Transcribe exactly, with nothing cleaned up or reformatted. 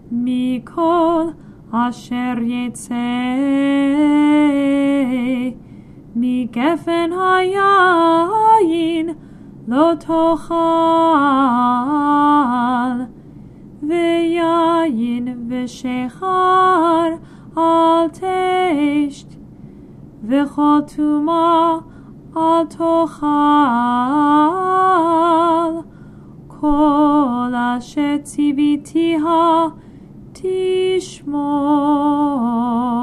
מכל אשר יצא מגפן היין לא תאכל, ויין ושיכר אל תשת, וכל טומאה אל תאכל. כל אשר ציוויתיה תשמור.